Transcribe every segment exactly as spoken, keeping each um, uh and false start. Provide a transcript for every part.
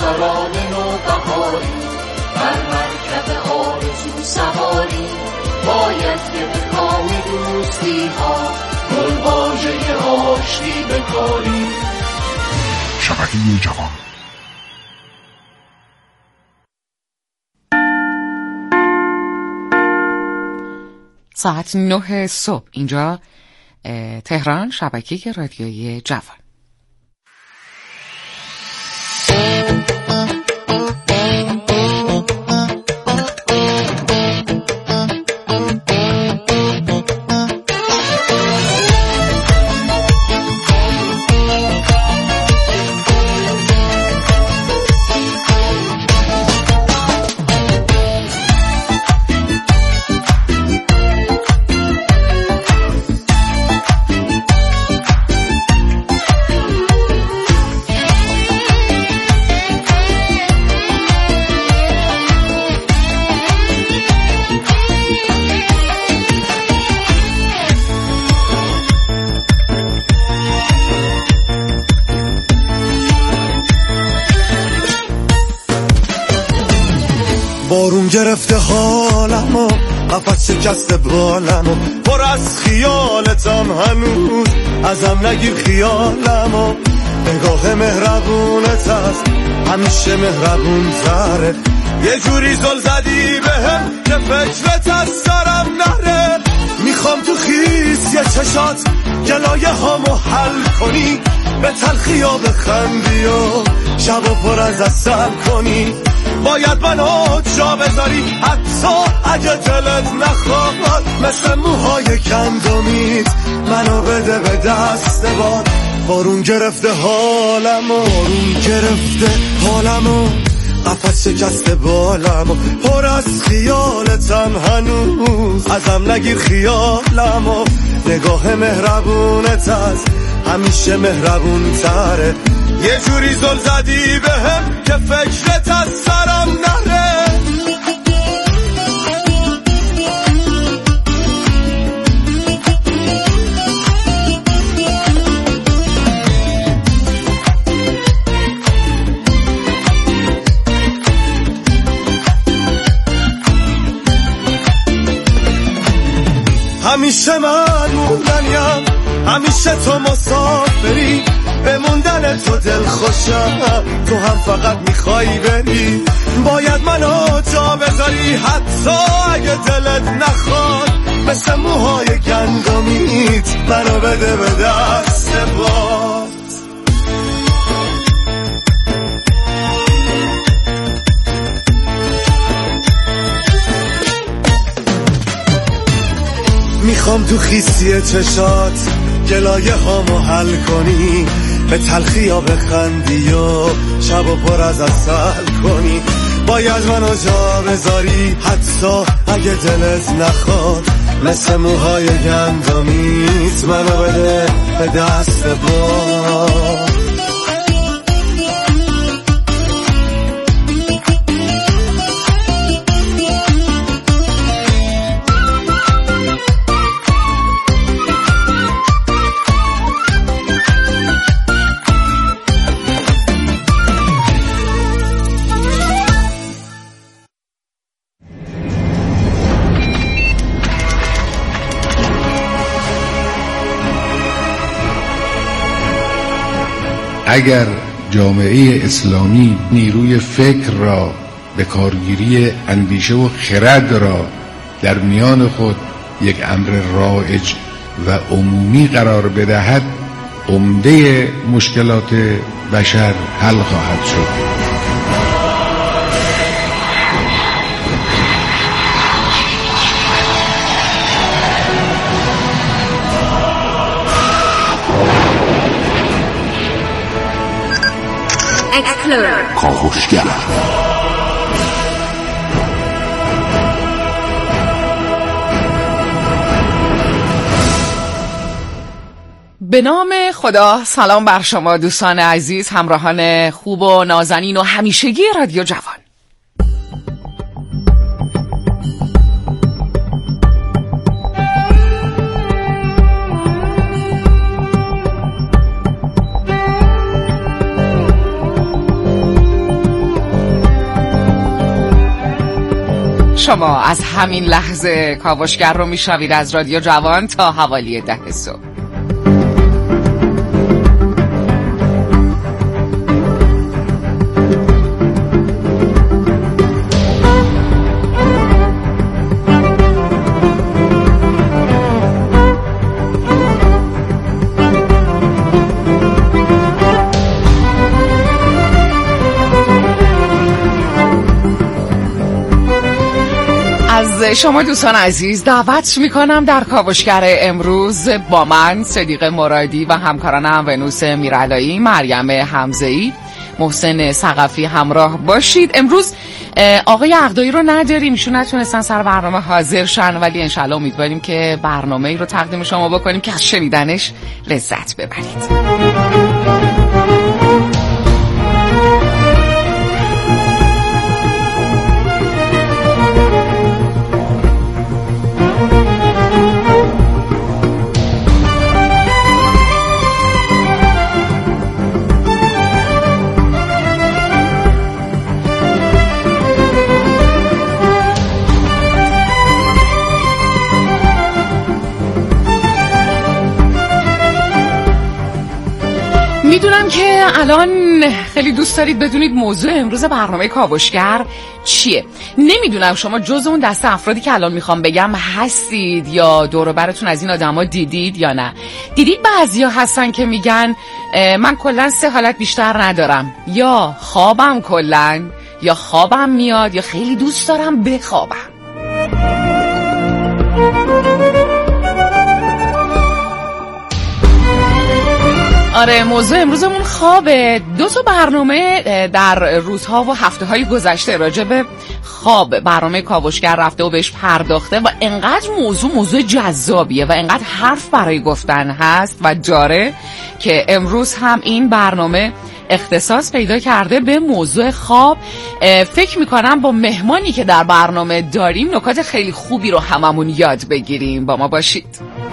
رهبران نوبهاری، بر مرکب آرزو سواری، باید که به کام دوستی ها گلواژه آشتی بکاری. شبکه جوان. ساعت نه صبح اینجا تهران، شبکه رادیویی جوان. بارون گرفته حالمو، قفس شکسته بالمو، پر از خیالتم هنوز ازم نگیر خیالمو. نگاه مهربونت هست همیشه مهربون تره، یه جوری زل زدی بهم که فکرت از سرم نره. میخوام تو خیس یه چشات گلایه هامو حل کنی، به تلخی ها بخندی و شب و پر از اثر کنی. باید منو جا بذاری حتی اگه دلت نخواد، مثل موهای گندمیت منو بده به دست باد. بارون گرفته حالمو، بارون گرفته حالمو، قفس شکسته بالمو، پر از خیالتم هنوز ازم نگیر خیالمو. نگاه مهربونت هست همیشه مهربون تره، یه جوری زل زدی بهم که فکرت از سرم نره. همیشه من موندنیم، همیشه تو مسافری، به موندن تو دل خوشم، تو هم فقط میخوایی بری. باید منو جا بذاری حتی اگه دلت نخواد، مثل موهای گندمیت منو بده به دست باد. میخوام تو خیسی چشات گلایه هامو حل کنی، به تلخی ها بخندی و شب و پر از عسل کنی. باید منو جا بذاری حتی اگه دلت نخواد، مثل موهای گندمیت منو بده به دست باد. اگر جامعه اسلامی نیروی فکر را به کارگیری اندیشه و خرد را در میان خود یک امر رایج و عمومی قرار بدهد، عمده مشکلات بشر حل خواهد شد. کاوشگر به نام خدا. سلام بر شما دوستان عزیز، همراهان خوب و نازنین و همیشگی رادیو جوان. شما از همین لحظه کاوشگر رو میشنوید از رادیو جوان تا حوالی ده صبح. از شما دوستان عزیز دعوت میکنم در کاوشگر امروز با من صدیق مرادی و همکارانم ونوس میرعلایی، مریم حمزه‌ای، محسن ثقفی همراه باشید. امروز آقای عقدایی رو نداریم، ایشون نتونستن سر برنامه حاضر شن، ولی انشالله امیدواریم که برنامه ای رو تقدیم شما بکنیم که از شنیدنش لذت ببرید. میدونم که الان خیلی دوست دارید بدونید موضوع امروز برنامه کاوشگر چیه. نمیدونم شما جز اون دسته افرادی که الان میخوام بگم هستید یا دور و براتون از این آدما دیدید یا نه. دیدید بعضیا هستن که میگن من کلا سه حالت بیشتر ندارم، یا خوابم کلا، یا خوابم میاد، یا خیلی دوست دارم بخوابم. آره، موضوع امروزمون خوابه. دو تا برنامه در روزها و هفته های گذشته راجع به خواب برنامه کاوشگر رفته و بهش پرداخته و انقدر موضوع موضوع جذابیه و انقدر حرف برای گفتن هست و جاره که امروز هم این برنامه اختصاص پیدا کرده به موضوع خواب. فکر میکنم با مهمانی که در برنامه داریم نکات خیلی خوبی رو هممون یاد بگیریم. با ما باشید.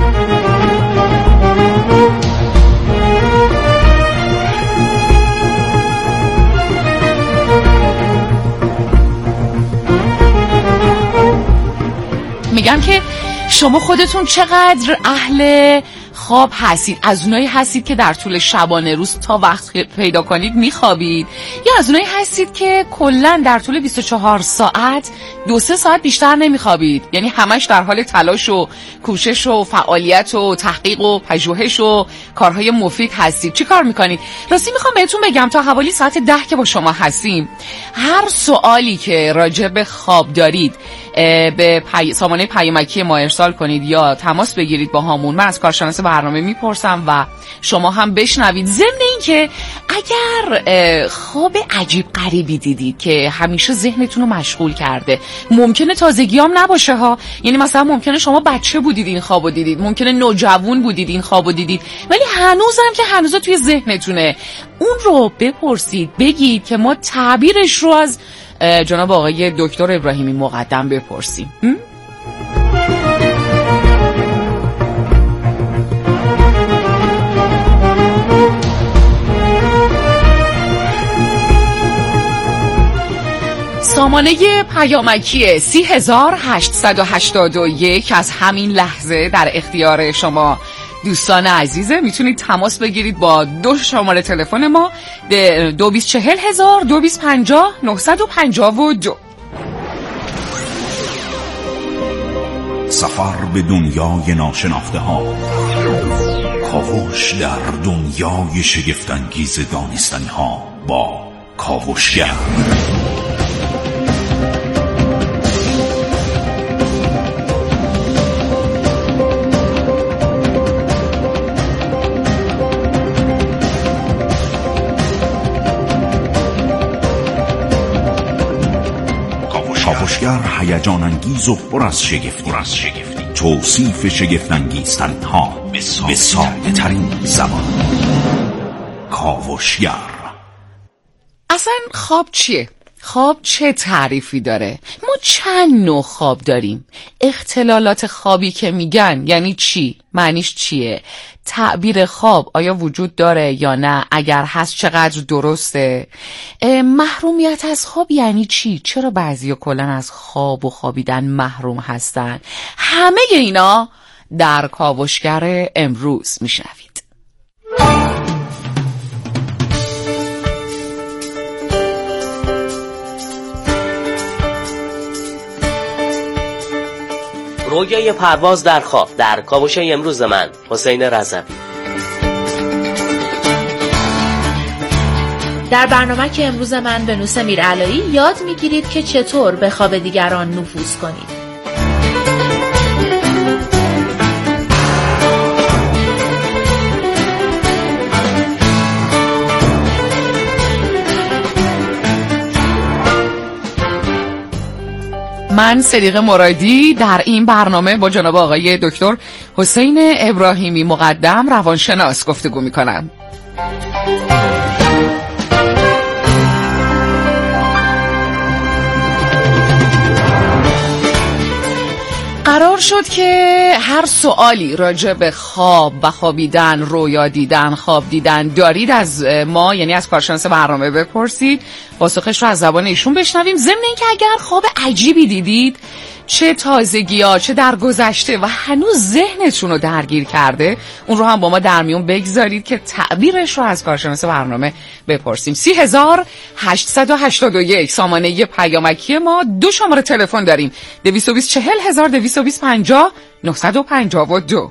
میگم که شما خودتون چقدر اهل خواب هستید؟ از اونایی هستید که در طول شبانه روز تا وقت پیدا کنید میخوابید، یا از اونایی هستید که کلا در طول بیست و چهار ساعت دو سه ساعت بیشتر نمیخوابید، یعنی همش در حال تلاش و کوشش و فعالیت و تحقیق و پژوهش و کارهای مفید هستید؟ چی کار میکنید؟ راستی میخوام بهتون بگم تا حوالی ساعت ده که با شما هستیم، هر سوالی که راجع به خواب دارید به پی... سامانه پیامکی ما ارسال کنید یا تماس بگیرید با همون. من از کارشناس برنامه میپرسم و شما هم بشنوید. ضمن این که اگر خواب عجیب غریبی دیدید که همیشه ذهنتون رو مشغول کرده، ممکنه تازگی هم نباشه ها، یعنی مثلا ممکنه شما بچه بودید این خوابو دیدید، ممکنه نوجوان بودید این خوابو دیدید، ولی هنوزم که هنوزا توی ذهنتونه، اون رو بپرسید، بگید که ما تعبیرش رو از جناب آقای دکتر ابراهیمی مقدم بپرسیم. سامانه پیامکی سی هزار هشتصد و هشتاد و یک از همین لحظه در اختیار شما دوستان عزیزه. میتونید تماس بگیرید با دو شماره تلفن ما، دو بیست چهل هزار، دو بیست پنجاه، نهصد و پنجاه و دو. سفر به دنیای ناشناخته ها، کاوش در دنیای شگفت‌انگیز دانستنی ها با کاوشگر. کاوشگر هیجان انگیز و پر از شگفتی، توصیف شگفت انگیزترین ها به ساده ترین زبان. کاوشگر. اصلا خواب چیه؟ خواب چه تعریفی داره؟ ما چند نوع خواب داریم؟ اختلالات خوابی که میگن یعنی چی؟ معنیش چیه؟ تعبیر خواب آیا وجود داره یا نه؟ اگر هست چقدر درسته؟ محرومیت از خواب یعنی چی؟ چرا بعضیا کلاً از خواب و خوابیدن محروم هستن؟ همه اینا در کاوشگر امروز میشنوید. رویای پرواز در خواب در کاوش امروز من حسین رضوی. در برنامه که امروز من به نوس میرعلایی یاد میگیرید که چطور به خواب دیگران نفوذ کنید. من صدیق مرادی در این برنامه با جناب آقای دکتر حسین ابراهیمی مقدم روانشناس گفتگو میکنم. قرار شد که هر سوالی راجع به خواب و خوابیدن، رویا دیدن، خواب دیدن دارید از ما، یعنی از کارشناس برنامه بپرسید، پاسخش رو از زبان ایشون بشنویم. ضمن اینکه اگر خواب عجیبی دیدید، چه تازگی‌ها چه در گذشته و هنوز ذهنتون رو درگیر کرده، اون رو هم با ما در میون بگذارید که تعبیرش رو از کارشناس برنامه بپرسیم. سی هزار هشتصد و هشتاد و یک سامانه پیامکی ما. دو شماره تلفن داریم: دویست و بیست چهل هزار، دویست و بیست پنجاه نهصد و پنجاه و دو.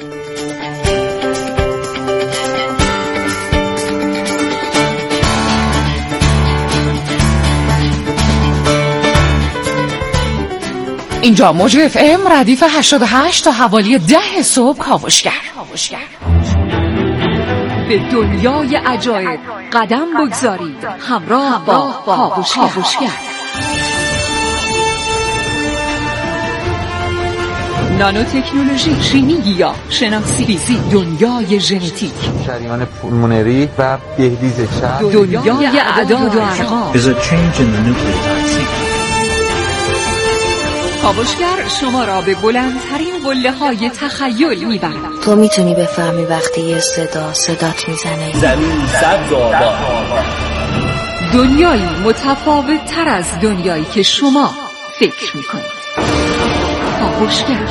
اینجا موج اف ام ردیف هشتاد و هشت تا حوالی ده صبح کاوشگر. به دنیای عجایب قدم بگذارید، همراه با کاوشگر. نانو تکنولوژی، شیمی گیاه شناسی، فیزیک، دنیای ژنتیک، شریان پولمونری و دهلیز چرب، دنیای اعداد و ارقام. کاوشگر شما را به بلندترین قله‌های تخیل می‌برد. تو میتونی بفهمی وقتی یه صدا صدات میزنه. زمین سبز و آباد. دنیایی متفاوت تر از دنیایی که شما فکر میکنید. کاوشگر.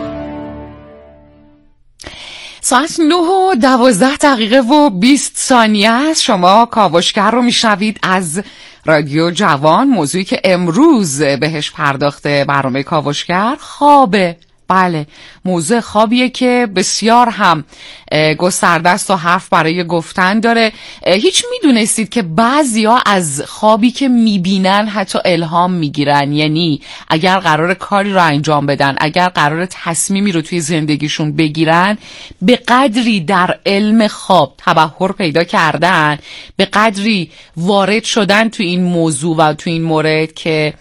ساعت نه و دوازده دقیقه و بیست ثانیه است. شما کاوشگر رو میشنوید از رادیو جوان. موضوعی که امروز بهش پرداخته برنامه کاوشگر خوابه. بله، موضوع خوابیه که بسیار هم گسترده است و حرف برای گفتن داره. هیچ میدونستید که بعضیا از خوابی که میبینن حتی الهام میگیرن؟ یعنی اگر قرار کاری رو انجام بدن، اگر قرار تصمیمی رو توی زندگیشون بگیرن، به قدری در علم خواب تبحر پیدا کردن، به قدری وارد شدن توی این موضوع و توی این مورد که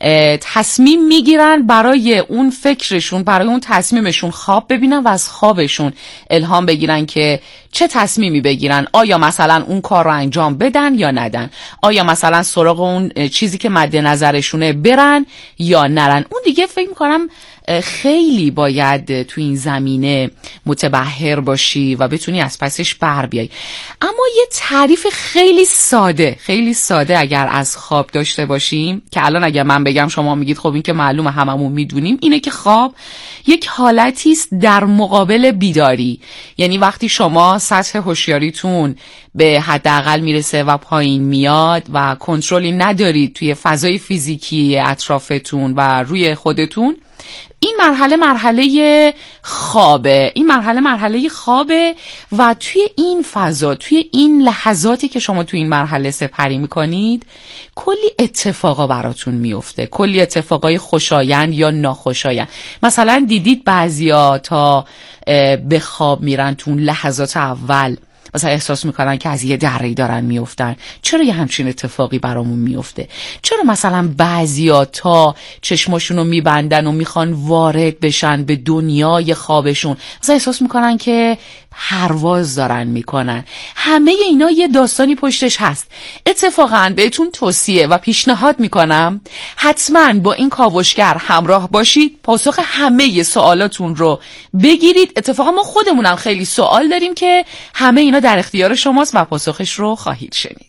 تصمیم میگیرن برای اون فکرشون، برای اون تصمیمشون خواب ببینن و از خوابشون الهام بگیرن که چه تصمیمی بگیرن. آیا مثلا اون کار رو انجام بدن یا ندن؟ آیا مثلا سراغ اون چیزی که مد نظرشونه برن یا نرن؟ اون دیگه فکر میکنم خیلی باید تو این زمینه متبحر باشی و بتونی از پسش بر بیای. اما یه تعریف خیلی ساده خیلی ساده اگر از خواب داشته باشیم، که الان اگر من بگم شما میگید خب این که معلومه هممون میدونیم، اینه که خواب یک حالتی است در مقابل بیداری. یعنی وقتی شما سطح هوشیاریتون به حداقل میرسه و پایین میاد و کنترلی ندارید توی فضای فیزیکی اطرافتون و روی خودتون، این مرحله مرحله خوابه. این مرحله مرحله خوابه و توی این فضا، توی این لحظاتی که شما توی این مرحله سپری میکنید، کلی اتفاقا براتون میفته، کلی اتفاقای خوشایند یا ناخوشایند. مثلا دیدید بعضیا تا به خواب میرن تو اون لحظات اول مثلا احساس میکنن که از یه دره‌ای دارن میافتن. چرا یه همچین اتفاقی برامون میفته؟ چرا مثلا بعضیا تا چشماشونو میبندن و میخوان وارد بشن به دنیای خوابشون، مثلا احساس میکنن که پرواز دارن میکنن. همه اینا یه داستانی پشتش هست. اتفاقا بهتون توصیه و پیشنهاد میکنم حتما با این کاوشگر همراه باشید، پاسخ همه سوالاتون رو بگیرید. اتفاقا ما خودمونم خیلی سوال داریم که همه اینا در اختیار شماست و پاسخش رو خواهید شنید.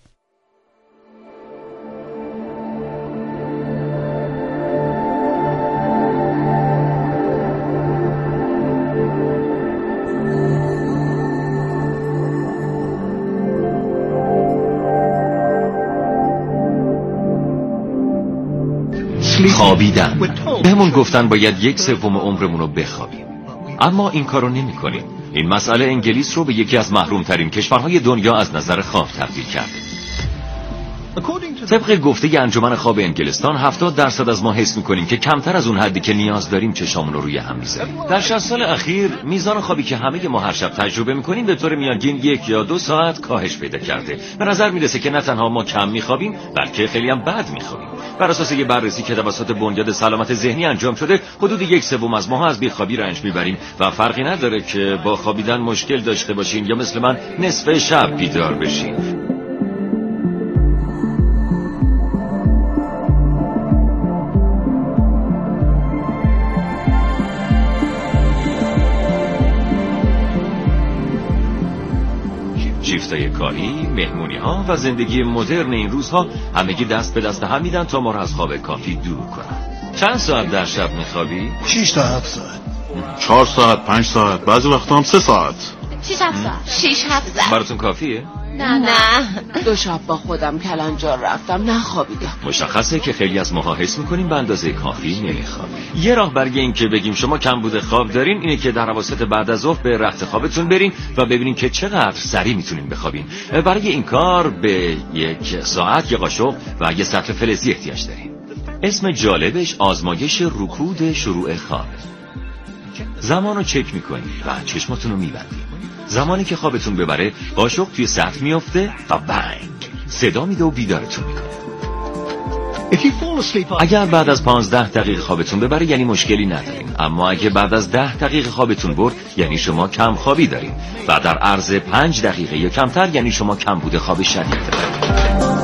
خوابیدن. بهمون گفتن باید یک سوم عمرمون رو بخوابیم، اما این کارو نمی کنیم. این مسئله انگلیس رو به یکی از محرومترین کشورهای دنیا از نظر خواب تبدیل کرده. طبق گفته انجمن خواب انگلستان هفتاد درصد از ما حس می‌کنیم که کمتر از اون حدی که نیاز داریم چشامون رو روی هم می‌ذاریم. در شصت سال اخیر میزان خوابی که همه ما هر شب تجربه می‌کنیم به طور میانگین یک یا دو ساعت کاهش پیدا کرده. به نظر میرسه که نه تنها ما کم می‌خوابیم بلکه خیلی هم بد می‌خوابیم. بر اساس یک بررسی که توسط بنیاد سلامت ذهنی انجام شده، حدود یک سوم از ماها از بیخوابی رنج میبریم و فرقی نداره که با خوابیدن مشکل داشته باشین یا مثل من نصف شب بیدار بشین. شیفتای کاری، مهمونی ها و زندگی مدرن این روزها همگی دست به دست هم میدن تا ما رو از خواب کافی دور کنن. چند ساعت در شب میخوابی؟ شش تا هفت ساعت. چهار ساعت، پنج ساعت، بعضی وقتا هم سه ساعت. شش هفت ساعت. شش هفت ساعت. براتون کافیه؟ نه نه دو شب با خودم کلنجار رفتم نخوابیدم. مشخصه که خیلی از ماها حس میکنیم به اندازه کافی نمیخوابیم. یه راه برای این که بگیم شما کمبود خواب دارین اینه که در اواسط بعد از ظهر به رخت خوابتون برین و ببینین که چقدر سریع میتونین بخوابین. برای این کار به یک ساعت یه قاشق و یه سطل فلزی احتیاج دارین. اسم جالبش آزمایش رکود شروع خواب. زمانو چک میکنین و چشماتون رو میبندین. زمانی که خوابتون ببره قاشق توی سطح میافته و بنگ صدا میده و بیدارتون میکنه. اگر بعد از پانزده دقیقه خوابتون ببره یعنی مشکلی ندارین، اما اگه بعد از ده دقیقه خوابتون برد یعنی شما کم خوابی دارین و در عرض پنج دقیقه یا کمتر یعنی شما کمبود خواب شدید دارین.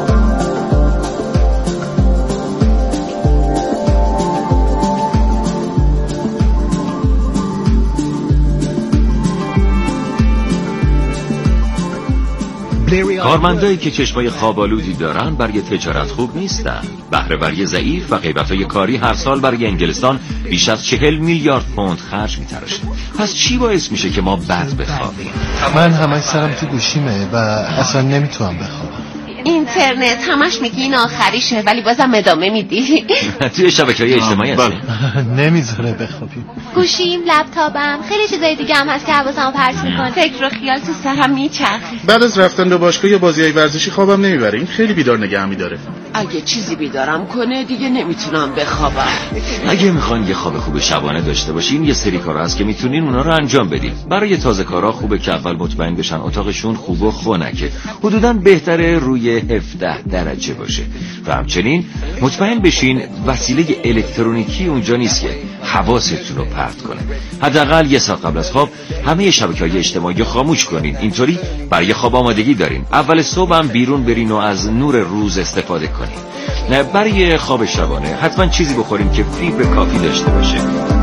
کارمندایی که چشمای خوابالودی دارن برای تجارت خوب نیستن. بهره‌وری ضعیف و غیبت‌های کاری هر سال برای انگلستان بیش از چهل میلیارد پوند خرج می‌تراشه. پس چی باعث میشه که ما بد بخوابیم؟ من همش سرم تو گوشیمه و اصلا نمیتونم بخوابم. اینترنت همش میگی این آخریشه ولی بازم ادامه میدی. توی شبکه‌های اجتماعی هستی؟ نمیذاره بخوابیم. گوشیم، لپتاپم، خیلی چیزای دیگه هم هست که حواسمو پرت میکنه. فکر و خیال تو سرم میچرخه. بعد از رفتن به باشگاه یا بازیای ورزشی خوابم نمیبره. این خیلی بیدار نگه می‌داره. اگه چیزی بیدارم کنه دیگه نمیتونم بخوابم. اگه میخوان یه خواب خوب شبانه داشته باشین یه سری کارا هست که میتونین اونا رو انجام بدین. برای تازه کارا خوبه که اول مطمئن بشن اتاقشون خوب و خنکه. حدوداً بهتره روی هفده درجه باشه. و همچنین مطمئن بشین وسیله الکترونیکی اونجا نیست که حواستون رو پرت کنه. حداقل یه ساعت قبل از خواب همه شبکه‌های اجتماعی خاموش کنین. اینطوری برای خواب آمادگی دارین. اول صبح هم بیرون برین و از نور روز استفاده کنین. نه برای خواب شبانه حتما چیزی بخورین که فیبر کافی داشته باشه.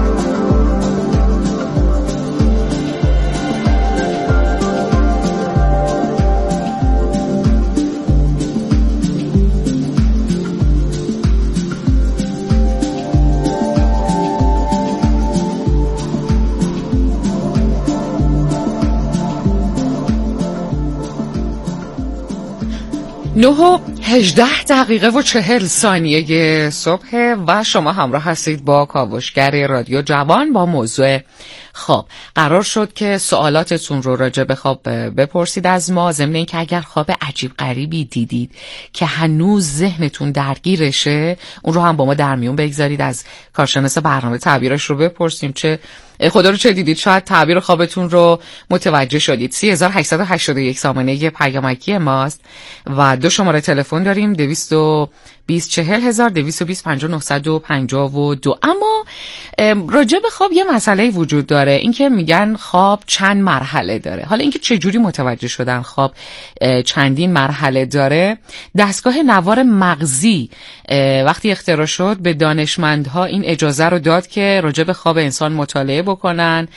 نه و هجده دقیقه و چهل ثانیه صبح و شما همراه هستید با کاوشگر رادیو جوان با موضوع خواب. قرار شد که سوالاتتون رو راجع به خواب بپرسید از ما، ضمن این که اگر خواب عجیب غریبی دیدید که هنوز ذهنتون درگیرشه اون رو هم با ما در میون بگذارید، از کارشناس برنامه تعبیرش رو بپرسیم چه خدا رو چه دیدید، شاید تعبیر خوابتون رو متوجه شدید. سه هزار و هشتصد و هشتاد و یک سامانه پیامکی ماست و دو شماره تلفن داریم، دویست و بیست چهل هزار، دویست و بیست پنجاه نهصد و پنجاه و دو. اما راجع به خواب یه مسئله وجود داره، اینکه میگن خواب چند مرحله داره. حالا اینکه چجوری متوجه شدن خواب چندین مرحله داره، دستگاه نوار مغزی وقتی اختراع شد به دانشمندها این اجازه رو داد که راجع به خواب انسان مطالعه بکنن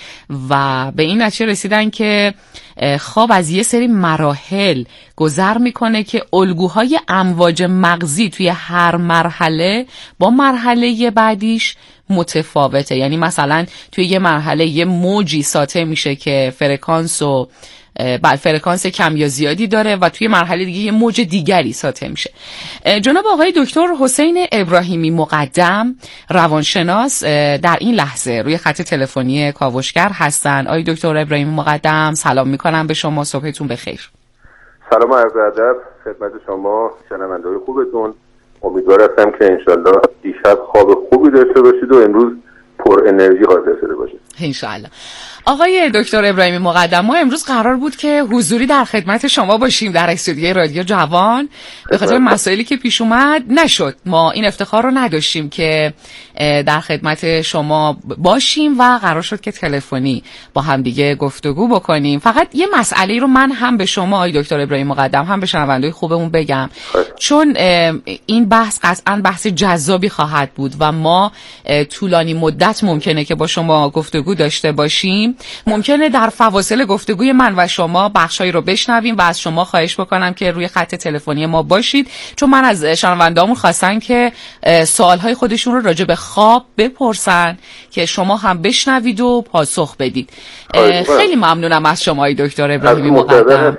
و به این نتیجه رسیدن که خواب از یه سری مراحل گذر میکنه که الگوهای امواج مغزی توی هر مرحله با مرحله بعدیش متفاوته. یعنی مثلا توی یه مرحله یه موجی ساطع میشه که فرکانس و بل فرکانس کم یا زیادی داره و توی مرحله دیگه یه موج دیگری ساطع میشه. جناب آقای دکتر حسین ابراهیمی مقدم روانشناس در این لحظه روی خط تلفنی کاوشگر هستن. آقای دکتر ابراهیمی مقدم سلام میکنم به شما، صبحتون بخیر. سلام و عرض ادب خدمت شما شنونده‌های خوبتون. امیدوار هستم که انشالله دیشب خواب خوبی داشته باشید و امروز پر انرژی حاضر شده باشید انشالله. آقای دکتر ابراهیمی مقدم، ما امروز قرار بود که حضوری در خدمت شما باشیم در استودیوی رادیو جوان، به خاطر مسائلی که پیش اومد نشد. ما این افتخار رو نداشتیم که در خدمت شما باشیم و قرار شد که تلفنی با هم دیگه گفتگو بکنیم. فقط یه مسئله رو من هم به شما آقای دکتر ابراهیمی مقدم هم به شنونده‌های خوبمون بگم، چون این بحث قطعاً بحث جذابی خواهد بود و ما طولانی مدت ممکنه که با شما گفتگو داشته باشیم. ممکنه در فواصل گفتگوی من و شما بخشایی رو بشنویم و از شما خواهش بکنم که روی خط تلفنی ما باشید، چون من از شنوندهامون خواستن که سوالهای خودشون رو راجع به خواب بپرسن که شما هم بشنوید و پاسخ بدید. خیلی ممنونم از شما ای دکتر ابراهیمی مقدم.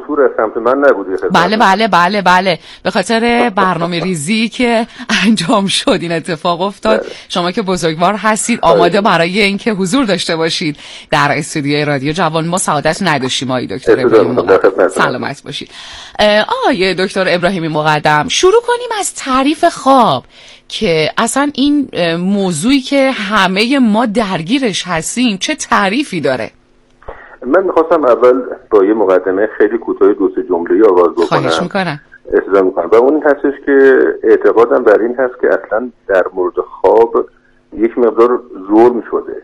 من نبودی بله بله بله بله به خاطر برنامه ریزی که انجام شد این اتفاق افتاد. بله. شما که بزرگوار هستید آماده برای اینکه حضور داشته باشید در استودیوی رادیو جوان. ما سعادت نداشتیم آقای دکتر ابراهیمی مقدم. سلامت باشید. آقای دکتر ابراهیمی مقدم، شروع کنیم از تعریف خواب که اصلا این موضوعی که همه ما درگیرش هستیم چه تعریفی داره؟ من میخواستم اول با یه مقدمه خیلی کوتاه دو سه جمله‌ای آغاز بکنم. خواهش میکنم. استفاده میکنم و اون هستش که اعتقادم بر این هست که اصلا در مورد خواب یک مقدار ظلم شده.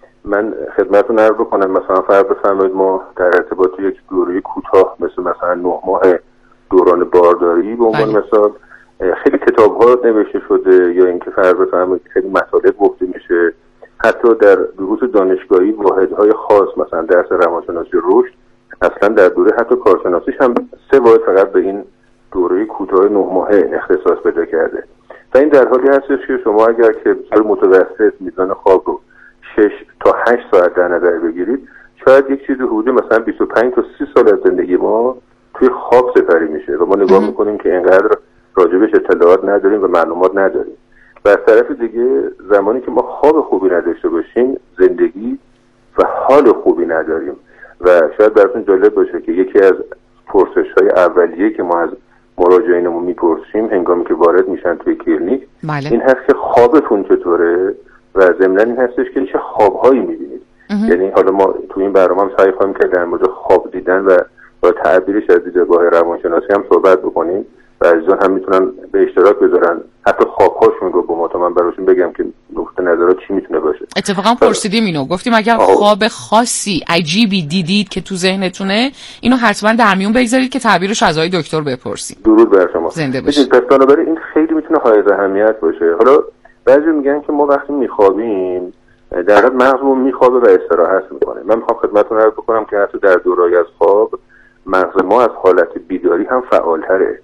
من خدمتتون عرض بکنم مثلا فرض بفرمایید ما در ارتباط یک دوره کوتاه مثل مثلا نه ماه دوران بارداری به عنوان مثال خیلی کتاب‌ها نوشته شده، یا اینکه فرض بفرمایید خیلی مطالب گفته میشه، حتی در دروس دانشگاهی واحدهای خاص مثلا درس روانشناسی رشد اصلا در دوره حتی کارشناسیش هم سه واحد فقط به این دوره کوتاه نه ماهه اختصاص پیدا کرده. و این در حالی هستش که شما اگر که به متوسط میزان خواب رو شش تا هشت ساعت در نظر بگیرید، شاید یک چیزی حدود مثلا بیست و پنج تا سی سال از زندگی ما توی خواب سپری میشه و ما نگاه میکنیم که اینقدر راجبش اطلاعات نداریم و معلومات نداریم. و از طرف دیگه زمانی که ما خواب خوبی نداشته باشیم زندگی و حال خوبی نداریم. و شاید براتون جالب باشه که یکی از پرسش‌های اولیه که ما از مراجعینمون میپرسیم هنگامی که وارد میشن توی کلینیک بله. این هست که خوابتون چطوره و ضمناً این هستش که چه خوابهایی میبینید. یعنی حالا ما توی این برنامه هم سعی خواهیم که در مورد خواب دیدن و با تعبیرش از دیدگاه روانشناسی هم صحبت بکنیم و عزیزان هم میتونن به اشتراک بذارن حتی خوابهاشون رو با ما تا من براشون بگم که نقطه نظرات چی میتونه باشه. اتفاقا پرسیدیم اینو، گفتیم اگر آه. خواب خاصی عجیبی دیدید که تو ذهنتونه اینو حتما در میون بگذارید که تعبیرش از آقای دکتر بپرسید. درود بر شما. زنده باشید. پس بنابراین این خیلی میتونه حائز اهمیت باشه. حالا بعضی میگن که ما وقتی میخوابیم در حقیقت مغزمون میخوابه و استراحت میکنه. من میخوام خدمتتون عرض بکنم که حتی در دورای از خواب مغز ما از حالت بیداری هم فعالتره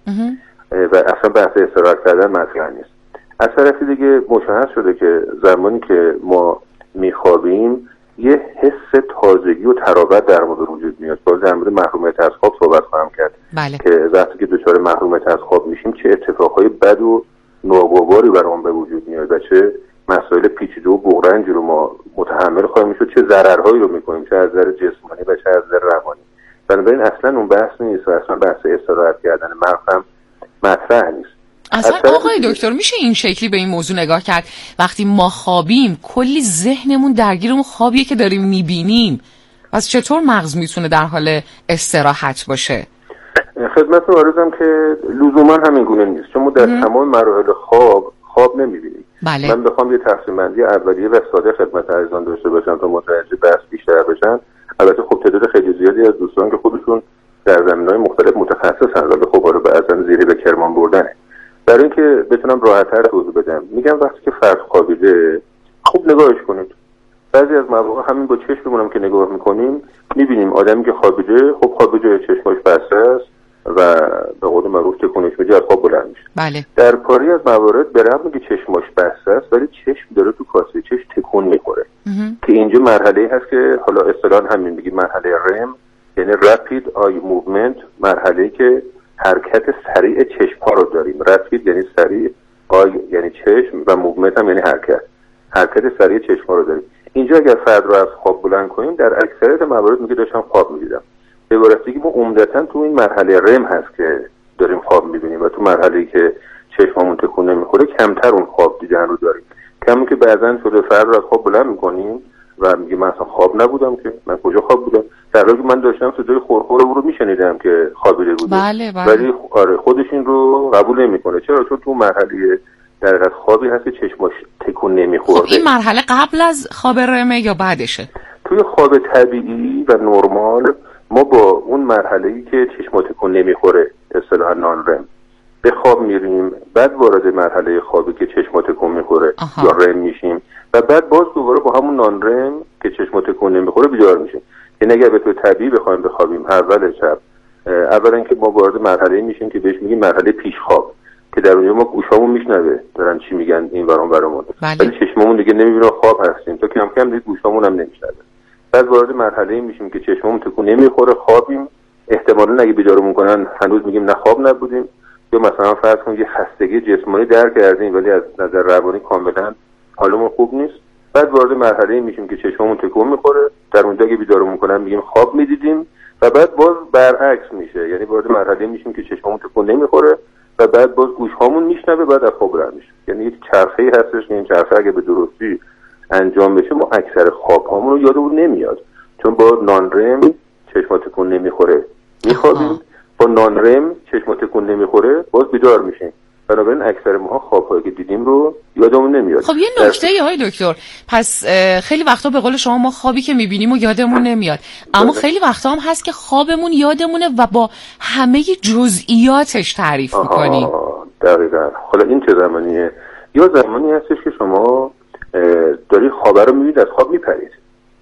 و اصلا بحث استراحت کردن مطرح نیست. از طرف دیگه مشاهده شده که زمانی که ما میخوابیم یه حس تازگی و تراوت در ما به وجود میاد. باز در مورد محرومیت از خواب صحبت خواهم کرد. بله. که وقتی که دچار محرومیت از خواب میشیم چه اتفاقهای بد و ناگواری برام به وجود میاد و چه مسائل پیچیده و بغرنجی رو ما متحمل خواهیم شد، چه ضررهایی رو میکنیم، چه از نظر جسمانی و چه از نظر روانی. بنابراین اصلا اون بحث نیست و اصلا بحث استراحت کردن مغز هم مطرح نیست. اصلا آقای دکتر میشه این شکلی به این موضوع نگاه کرد وقتی ما خوابیم کلی ذهنمون درگیر اون خوابیه که داریم میبینیم، پس چطور مغز میتونه در حال استراحت باشه؟ خدمتتون عرضم که لزوما همین گونه نیست، چون ما در تمام مراحل خواب خواب نمیبینیم. بله. من بخوام یه تقسیم بندی اولیه و ساده خدمت عزیزان داشته باشم تا متوجه بحث بیشتر بشن. البته خب تعداد خیلی زیادی از دوستان که خودشون در زمینه‌های مختلف متخصصن، ولی خب حالا بعضن زیری به کرمان بردنه. برای اینکه بتونم راحت‌تر توضیح بدم میگم وقتی که فرد خوابیده خوب نگاهش کنید. بعضی از مواقع همین با چشممون که نگاه میکنیم میبینیم آدمی که خوابیده خب خواب جای چشماش بسته است و به قول معروف تکونش میده از خواب بلند میشه. بله. در پاری از موارد به رغم اینکه چشماش بسته است ولی چشم داره تو کاسه چشم تکون میخوره که اینجا مرحله هست که حالا اصطلاحاً همین میگیم مرحله رم، یعنی رپید آی موومنت، مرحله که حرکت سریع چشم ها رو داریم. رپید یعنی سریع، آی یعنی چشم و موومنت هم یعنی حرکت، حرکت سریع چشم ها رو داریم. اینجا اگر فرد رو از خواب بلند کنیم در اکثریت موارد میگه داشتم خواب میدیدم. به عبارت دیگه ما عمدتاً تو این مرحله رم هست که داریم خواب میبینیم و تو مرحله‌ای که چشممون تکون نمیخوره کمتر اون خواب دیدن رو داریم. کمی که بعضن شده فرد رو از خواب بلند میکنیم و میگه من اصلا خواب نبودم که، من کجا خواب بودم، در حالی که من داشتم صدای خورخور او رو میشنیدم که خوابیده بوده. بله بله. ولی آره خودش این رو قبول نمیکنه. چرا؟ چون تو مرحله در حقیقت خوابی هست که چشماش تکون نمیخوره. خب این مرحله قبل از خواب رمه یا بعدشه؟ توی خواب طبیعی و نرمال ما با اون مرحله‌ای که چشم تکون نمیخوره اصطلاحاً نان رم به خواب میریم، بعد وارد مرحله خوابی که چشم تکون میخوره یا رم میشیم و بعد باز دوباره با همون نان رم که چشم تکون نمیخوره بیدار میشیم. یعنی اگر به طور طبیعی بخوایم بخوابیم اول شب، اولا که ما وارد مرحله میشیم که بهش میگیم مرحله پیش خواب که در اونجا ما گوشامون میشنوه دارن چی میگن این ورام برامون، ولی چشممون دیگه نمیبینه خواب هستیم تا کم کم دیگه گوشامون هم نمیشنوه. بعد وارد مرحله میشیم که چشممون تکون نمیخوره، خوابیم. احتمالاً اگه بیدارمون کنن هنوز میگیم نه خواب نبودیم، یا مثلا فرض کنید یه خستگی جسمانی در کردیم ولی از نظر روانی کاملا حالمون خوب نیست. بعد وارد مرحله میشیم که چشممون تکون میخوره، در اونجا اگه بیدارمون کنن میگیم خواب میدیدیم و بعد باز برعکس میشه، یعنی وارد مرحله میشیم که چشممون تکون نمیخوره و بعد باز گوشهامون میشنوه بعد از خواب رد میشه. یعنی یک چرخه‌ای هستش که این چرخه اگه به درستی انجام بشه ما اکثر خوابهامون رو یادمون نمیاد، چون با نان رم چشم تکون نمیخوره میخوابیم، با نان رم چشم تکون نمیخوره باز بیدار میشیم. بنابراین اکثر ما خواب‌هایی که دیدیم رو یادمون نمیاد. خب یه نکته ای های دکتر، پس خیلی وقتا به قول شما ما خوابی که میبینیم و یادمون نمیاد، اما خیلی وقتا هم هست که خوابمون یادمونه و با همه جزئیاتش تعریف میکنیم. دقیقاً. حالا این چه زمانیه؟ یا زمانی هستش که شما داری خواب رو میبینید از خواب میپرید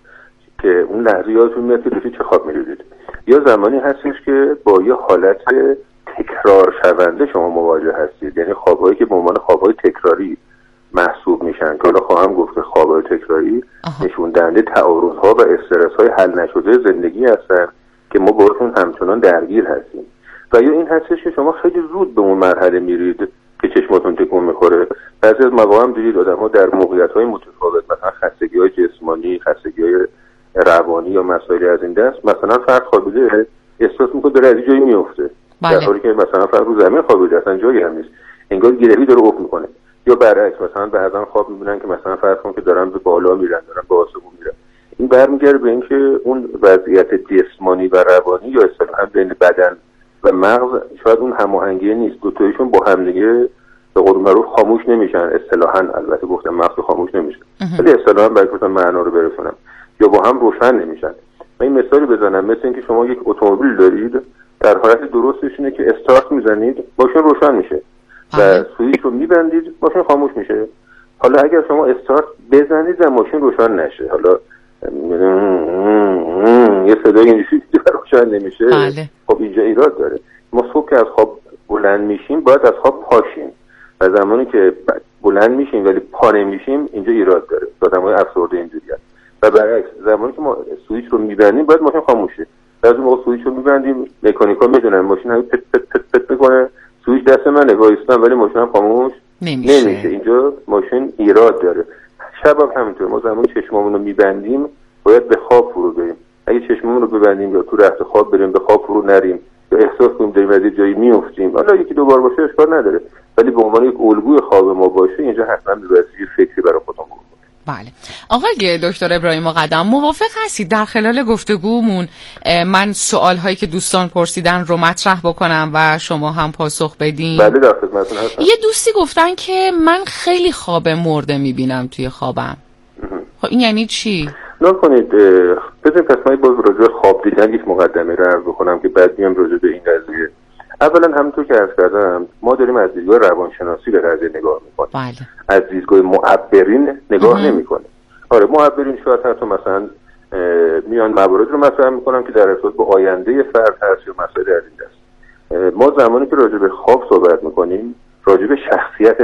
که اون لحظه یادتون میاد که داشتید چه خواب میدیدید، یا زمانی هستش که با یه حالت تکرار شونده شما مواجه هستید، یعنی خوابایی که به عنوان خوابای تکراری محسوب میشن که حالا خواهم گفت که خوابای تکراری نشون دهنده تعارض‌ها و استرس‌های حل نشده زندگی هستن که ما باشون همچنان درگیر هستیم. و یا این هستش که شما خیلی زود به اون مرحله میرید که چشماتون تکون میخوره. بعضی از مواقع هم دیدید آدم‌ها در موقعیت‌های متفاوت، مثلا خستگی‌های جسمانی، خستگی‌های روانی یا مسائلی از این دست، مثلا فرد خوابیده احساس می‌کنه داره از جایی میفته، در حالی که مثلا فرد رو زمین خوابیده اصلا جایی هم نیست، انگار گرهی داره افت میکنه. یا برعکس، مثلا بعضا خواب میبینن که مثلا فرض کن که دارن به بالا میرن، دارن به آسمون میرن. این برمیگرده به اینکه اون وضعیت جسمانی و روانی یا اصطلاحاً بین بدن و مغز شاید اون هماهنگی نیست، دو تایشون با هم دیگه به قول معروف خاموش نمیشن. اصطلاحاً البته گفتم مغز خاموش نمیشه، ولی اصطلاحاً برای گفتم معنا رو برسونم، یا با هم روشن نمیشن. من این مثالی بزنم، مثل اینکه شما یک اتومبیل دارید، در حالت درستش اینه که استارت میزنید ماشین روشن میشه و سوئیچ رو میبندید ماشین خاموش میشه. حالا اگر شما استارت بزنید و ماشین روشن نشه، حالا یه صدای اینجوری روشن نمیشه، خب اینجا ایراد داره. ما صبح که از خواب بلند میشیم باید از خواب پاشیم و زمانی که بلند میشیم ولی پا نمیشیم اینجا ایراد داره. آدمای افسرده اینجوری هست. و برعکس زمانی که ما سوئیچ رو میبندیم باید ماشین خاموشه. بعضی موقع سوئیچ رو میبندیم مکانیکا میدونن ماشین همین پت پت پت پت میکنه، سوئیچ دست من نگاهیستم ولی ماشین هم خاموش نمیشه. نمیشه. اینجا ماشین ایراد داره. شب هم همینطور، ما زمانی چشممون رو میبندیم باید به خواب فرو بریم. اگه چشممون رو ببندیم یا تو رخت خواب بریم به خواب فرو نریم یا احساس کنیم داریم از جایی میافتیم، حالا یکی دو بار باشه اشکال نداره، ولی به عنوان یک الگوی خواب ما باشه اینجا حتما به وسیله فکری برای خودمون. بله. آقای دکتر ابراهیم مقدم موافق هستید در خلال گفتگومون من سوال هایی که دوستان پرسیدن رو مطرح بکنم و شما هم پاسخ بدین؟ بله در خدمتتون هستم. یه دوستی گفتن که من خیلی خواب مرده میبینم توی خوابم. خب این یعنی چی؟ نکنید بذارید پس من باز راجع به خواب دیدن یک مقدمه رو عرض بکنم که بعد میام راجع به این قضیه. اولا همونطور که عرض کردم ما داریم از دیدگاه روانشناسی به قضیه نگاه میکنیم. بله. از دیدگاه معبرین نگاه نمیکنیم. آره معبرین شاید حتی مثلا میان موارد رو مطرح میکنن که در ارتباط با آینده فرد هست یا مسائل از این دست. ما زمانی که راجع به خواب صحبت میکنیم راجع به شخصیت